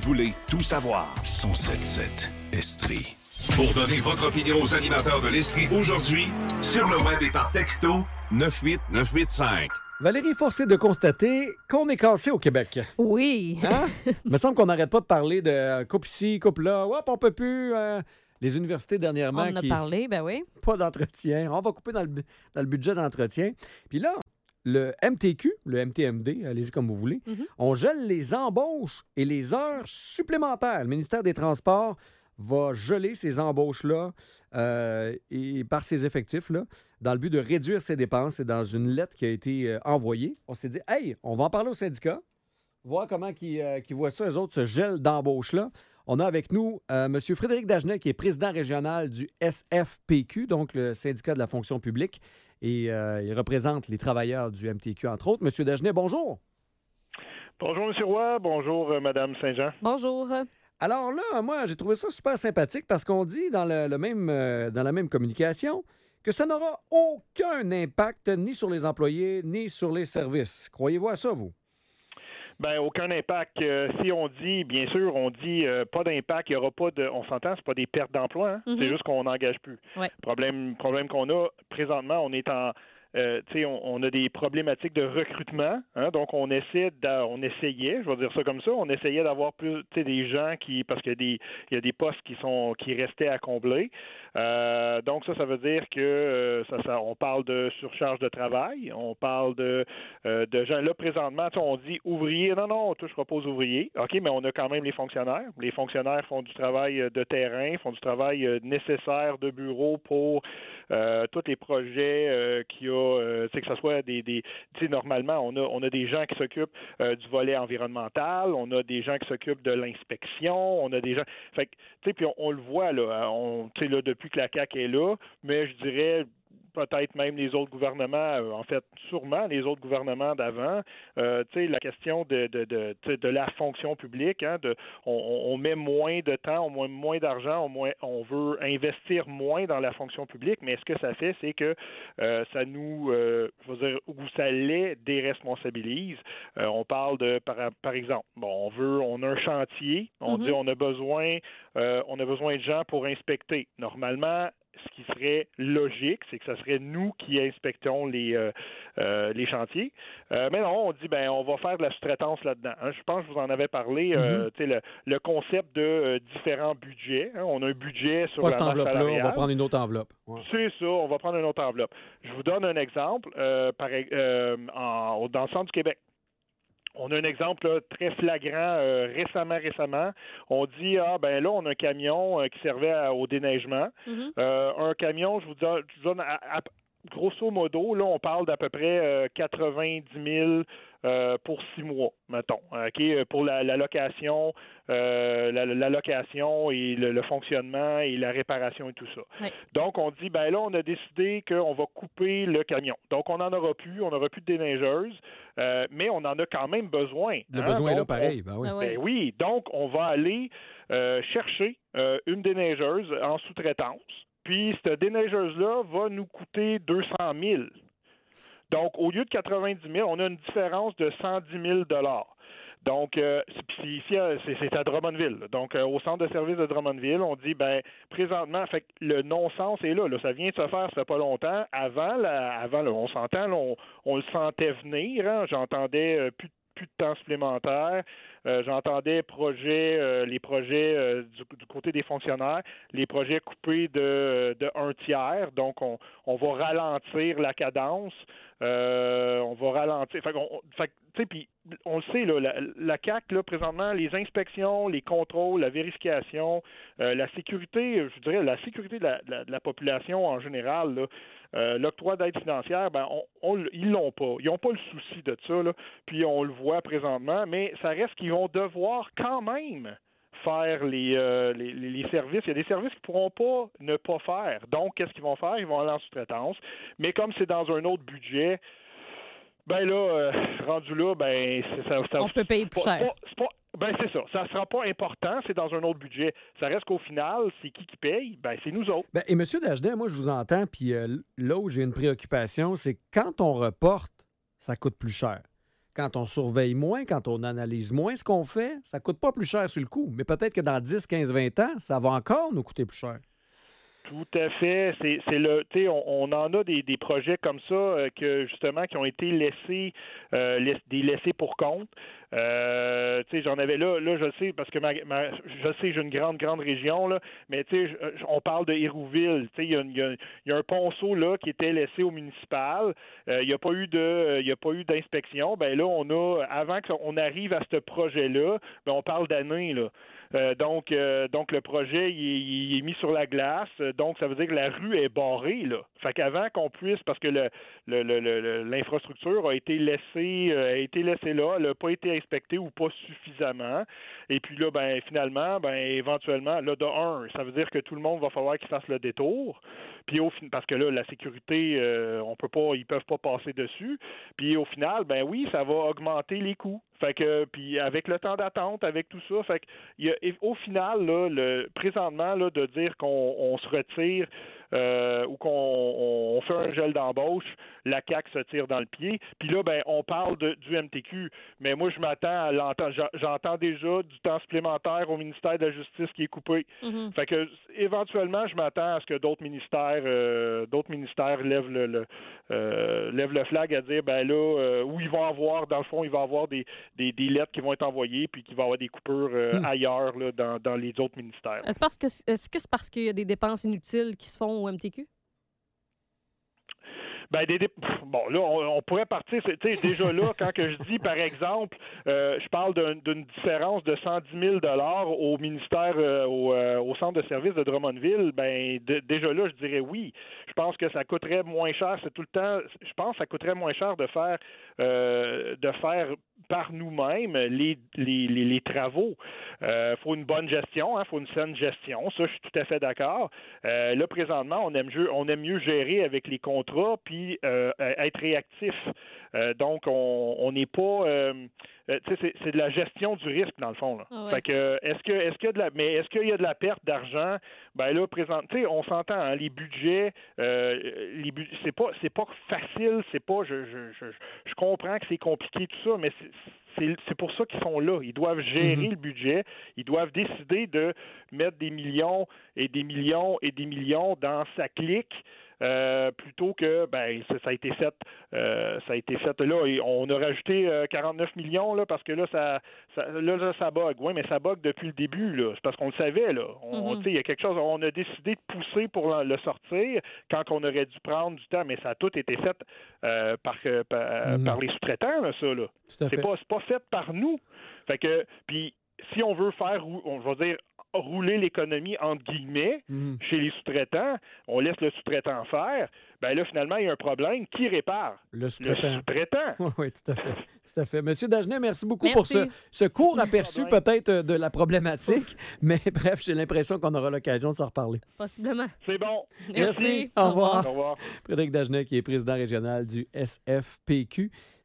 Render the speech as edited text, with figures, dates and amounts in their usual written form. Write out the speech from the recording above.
voulez tout savoir. 107.7 Estrie. Pour donner votre opinion aux animateurs de l'Estrie aujourd'hui, sur le web et par texto, 98985. Valérie est forcée de constater qu'on est cassé au Québec. Oui. Hein? Il me semble qu'on n'arrête pas de parler de coupe ici, coupe là. Hop, on peut plus. Les universités dernièrement On en a parlé, ben oui. Pas d'entretien. On va couper dans le budget d'entretien. Puis là, le MTQ, le MTMD, allez-y comme vous voulez, on gèle les embauches et les heures supplémentaires. Le ministère des Transports va geler ces embauches-là et par ses effectifs, là, dans le but de réduire ses dépenses. C'est dans une lettre qui a été envoyée. On s'est dit, hey, on va en parler au syndicat, voir comment ils voient ça, eux autres, ce gel d'embauche-là. On a avec nous M. Frédéric Dagenet, qui est président régional du SFPQ, donc le syndicat de la fonction publique, et il représente les travailleurs du MTQ, entre autres. M. Dagenet, bonjour. Bonjour, M. Roy. Bonjour, Mme Saint-Jean. Bonjour. Alors là, moi, j'ai trouvé ça super sympathique parce qu'on dit dans la même communication que ça n'aura aucun impact ni sur les employés ni sur les services. Croyez-vous à ça, vous? Ben aucun impact. Si on dit, bien sûr, on dit pas d'impact, il n'y aura pas de. On s'entend, c'est pas des pertes d'emploi, hein? C'est juste qu'on n'engage plus. Ouais. Problème qu'on a présentement, on est en. On a des problématiques de recrutement, hein, donc on essayait, je vais dire ça comme ça, on essayait d'avoir plus, des gens parce qu'il y a des postes qui restaient à combler. Donc ça veut dire que on parle de surcharge de travail, on parle de gens. Là présentement, on dit ouvriers, non, on touchera pas aux ouvriers, ok, mais on a quand même les fonctionnaires. Les fonctionnaires font du travail de terrain, font du travail nécessaire de bureau pour tous les projets qu'il y a. Que ce soit normalement, on a des gens qui s'occupent du volet environnemental, on a des gens qui s'occupent de l'inspection, on a des gens. Fait que, puis on le voit là, là, depuis que la CAQ est là, mais je dirais peut-être même les autres gouvernements, en fait, sûrement les autres gouvernements d'avant, la question de la fonction publique, hein, on met moins de temps, on met moins d'argent, on veut investir moins dans la fonction publique, mais ce que ça fait, c'est que ça nous, je veux dire, où ça les déresponsabilise. On parle de, par exemple, on a un chantier, on dit on a besoin de gens pour inspecter. Normalement, ce qui serait logique, c'est que ce serait nous qui inspectons les chantiers. Mais non, on dit, on va faire de la sous-traitance là-dedans. Hein, je pense que je vous en avais parlé, le concept de différents budgets. Hein, on a un budget sur la masse salariale. On va prendre une autre enveloppe. Ouais. C'est ça, on va prendre une autre enveloppe. Je vous donne un exemple. Dans le centre du Québec, on a un exemple là, très flagrant récemment. On dit, là, on a un camion qui servait au déneigement. Un camion, je vous donne grosso modo, là, on parle d'à peu près 90 000 pour 6 mois, mettons, pour la location, la location et le fonctionnement et la réparation et tout ça. Oui. Donc, on dit, là, on a décidé qu'on va couper le camion. Donc, on n'en aura plus, on n'aura plus de déneigeuse, mais on en a quand même besoin. Le besoin est là, pareil. Oui, donc, on va aller chercher une déneigeuse en sous-traitance. Puis, cette déneigeuse-là va nous coûter 200 000. Donc, au lieu de 90 000, on a une différence de 110 000 $. Donc, c'est à Drummondville. Donc, au centre de service de Drummondville, on dit, présentement, fait que le non-sens est là. Ça vient de se faire, ça fait pas longtemps. Avant, on s'entend, là, on le sentait venir. Hein, j'entendais plus de temps supplémentaire. J'entendais les projets du côté des fonctionnaires, les projets coupés de un tiers. Donc, on va ralentir la cadence. On va ralentir. Puis, on le sait, là, la CAQ, là, présentement, les inspections, les contrôles, la vérification, la sécurité, je dirais, la sécurité de la population en général, là, l'octroi d'aide financière, ils l'ont pas. Ils n'ont pas le souci de ça, là. Puis on le voit présentement, mais ça reste qu'ils vont devoir quand même faire les services. Il y a des services qu'ils ne pourront pas ne pas faire. Donc, qu'est-ce qu'ils vont faire? Ils vont aller en sous-traitance. Mais comme c'est dans un autre budget, rendu là, on peut payer plus cher. C'est ça. Ça ne sera pas important, c'est dans un autre budget. Ça reste qu'au final, c'est qui paye? C'est nous autres. Et M. Dagenet, moi, je vous entends, puis là où j'ai une préoccupation, c'est que quand on reporte, ça coûte plus cher. quand on surveille moins, quand on analyse moins ce qu'on fait, ça ne coûte pas plus cher sur le coup. Mais peut-être que dans 10, 15, 20 ans, ça va encore nous coûter plus cher. Tout à fait. On en a des projets comme ça que justement qui ont été laissés des laissés pour compte. J'en avais là, je le sais parce que je sais j'ai une grande région là, mais on parle de Hérouville. Il y a un ponceau là qui était laissé au municipal. Il n'y a pas eu d'inspection. Ben là, avant qu'on arrive à ce projet-là, on parle d'années là. Donc le projet il est mis sur la glace, donc ça veut dire que la rue est barrée là. Fait qu'avant qu'on puisse, parce que l'infrastructure a été laissée là, elle n'a pas été inspectée ou pas suffisamment. Et puis là, finalement, éventuellement, là de ça veut dire que tout le monde va falloir qu'il fasse le détour. Puis parce que là, la sécurité, ils peuvent pas passer dessus. Puis au final, oui, ça va augmenter les coûts. Fait que puis avec le temps d'attente, avec tout ça, fait que au final là, présentement là, de dire qu'on se retire ou qu'on fait un gel d'embauche, la CAQ se tire dans le pied. Puis là, on parle du MTQ, mais moi je m'attends à j'entends déjà du temps supplémentaire au ministère de la Justice qui est coupé. Mm-hmm. Fait que éventuellement, je m'attends à ce que d'autres ministères lèvent le flag à dire où ils vont avoir, dans le fond, il va y avoir des lettres qui vont être envoyées puis qu'il va y avoir des coupures ailleurs là, dans les autres ministères. Est-ce que c'est parce qu'il y a des dépenses inutiles qui se font au MTQ? Bon, là, on pourrait partir, déjà là, quand que je dis, par exemple, je parle d'une différence de 110 000 $ au ministère, au centre de service de Drummondville, déjà là, je dirais oui. Je pense que ça coûterait moins cher, c'est tout le temps, je pense que ça coûterait moins cher de faire par nous-mêmes les travaux. Faut une bonne gestion, faut une saine gestion, ça, je suis tout à fait d'accord. Là, présentement, on aime mieux gérer avec les contrats, puis être réactif. Donc, on n'est pas... c'est de la gestion du risque, dans le fond. Là. Ah ouais. Fait que, est-ce qu'il y a de la perte d'argent? Là, on s'entend, hein, les budgets, c'est pas facile, c'est pas... Je comprends que c'est compliqué, tout ça, mais c'est pour ça qu'ils sont là. Ils doivent gérer le budget. Ils doivent décider de mettre des millions et des millions et des millions dans sa clique. Plutôt que ça a été fait là et on a rajouté 49 millions là parce que là ça bug. Oui, mais ça bug depuis le début là, c'est parce qu'on le savait là. Il y a quelque chose, on a décidé de pousser pour le sortir quand on aurait dû prendre du temps, mais ça a tout été fait par les sous-traitants là, ça là. C'est pas fait par nous. Fait que puis si on veut faire, on va dire rouler l'économie, entre guillemets, chez les sous-traitants, on laisse le sous-traitant faire, là, finalement, il y a un problème. Qui répare? Le sous-traitant. Oui, tout à fait. Monsieur Dagenet, merci beaucoup pour ce court aperçu peut-être de la problématique, mais bref, j'ai l'impression qu'on aura l'occasion de s'en reparler. Possiblement. C'est bon. Merci. Au revoir. Au revoir. Frédéric Dagenet, qui est président régional du SFPQ.